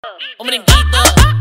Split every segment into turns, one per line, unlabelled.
Un brinquito,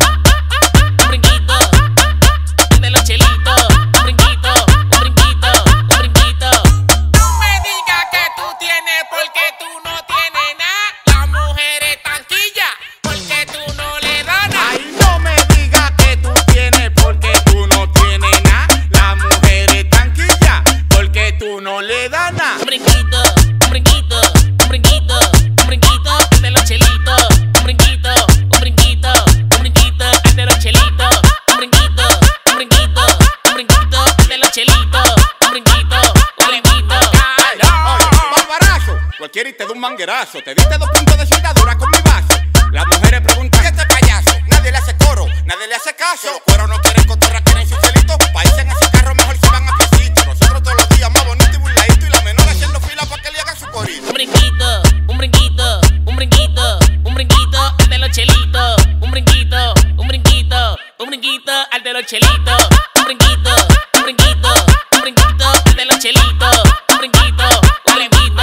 un brinquito, de los chelitos. Un brinquito, un brinquito, un brinquito.
No me digas que tú tienes porque tú no tienes nada. La mujer es tanquilla porque tú no le das nada.
Ay, no me digas que tú tienes porque tú no tienes nada. La mujer es tanquilla porque tú no le das nada.
Un brinquito, un brinquito, un brinquito, un brinquito, de los chelitos. Un brinquito, un brinquito, un brinquito, de los chelitos. Un brinquito, un brinquito, un brinquito, de los chelitos. Un brinquito, un brinquito.
Oye, barbarazo, cualquiera y te da un manguerazo. Te diste 2 puntos de soldadura con mi base. Las mujeres preguntan, ¿qué este payaso? Nadie le hace coro, nadie le hace caso. Los cueros no quieren cotorra, quieren su celito. Países en ese carro mejor se van a piecito. Nosotros todos los días más bonito y burladito. Y la menor haciendo fila para que le hagan su corito.
Un brinquito, un brinquito, un brinquito, un brinquito, de los chelitos. Un brinquito, un brinquito, un brinquito, al de los chelitos. Un brinquito, un brinquito, un brinquito, al de los chelitos. Un brinquito, un brinquito.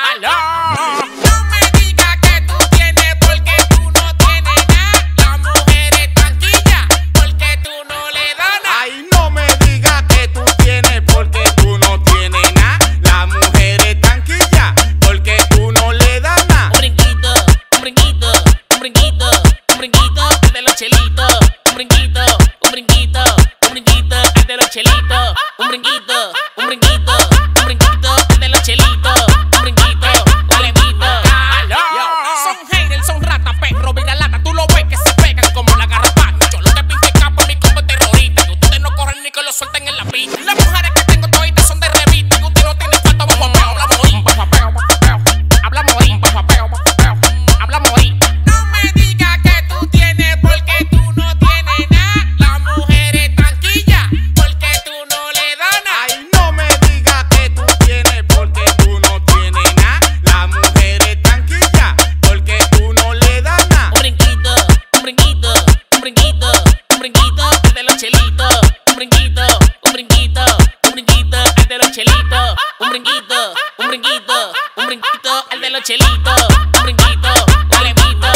No me digas que tú tienes porque tú no tienes nada. La mujer es tanquilla porque tú no le das nada.
Ay, no me digas que tú tienes porque tú no tienes nada. La mujer es tanquilla porque tú no le das nada.
Un brinquito, un brinquito, un brinquito, un brinquito, al de los chelitos. Un brinquito, un brinquito, un brinquito, al de los chelitos. Un brinquito, un brinquito, un brinquito, al de los chelitos. Un brinquito, un brinquito.
Son haters, son ratas, perro, mira lata. Tú lo ves que se pegan como la garrapata. Yo lo que pienso es capo en mi combo terrorista. Y ustedes no corren ni que lo suelten en la pista. Las mujeres que tengo toditas son de revista. Y usted no tiene cuarto, vamos a hablamos ahí. Hablamos ahí. Hablamos ahí. No me digas que tú tienes porque tú no tienes nada. La mujer es tranquila porque tú no le das nada.
Ay, no me digas que tú tienes porque tú no tienes nada. La mujer es tanquilla porque tú no le das nada.
Un brinquito, un brinquito, un brinquito, un brinquito, al de los chelitos. Un brinquito, un brinquito, un brinquito, al de los chelitos. Un brinquito, un brinquito, un brinquito, al de los chelitos. Un brinquito, un brinquito.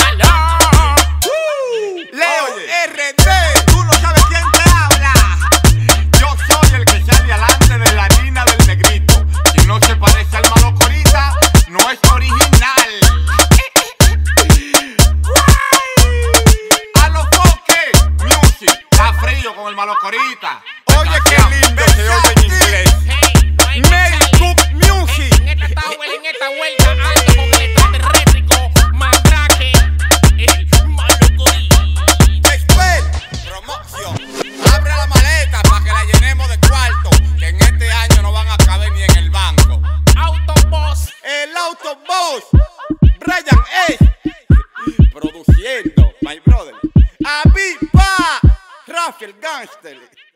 Leo
Oye.
RD.
Tú no sabes quién te habla. Yo soy el que sale alante de la harina del negrito. Quien no se parece al malo corita no es original. A los foques, music, está frío con el malo corita.
Oye, qué lindo se oye en inglés.
Hey, no hay
Mary
que
Cook Music.
En esta vuelta alto con el extraterréstrico Mandrake, el malo corita.
Expert Promoción. Abre la maleta para que la llenemos de cuarto. Que en este año no van a caber ni en el banco.
Autoboss.
El Autoboss. Brian A. Produciendo, my brother. Aviva. Rafael Gangster.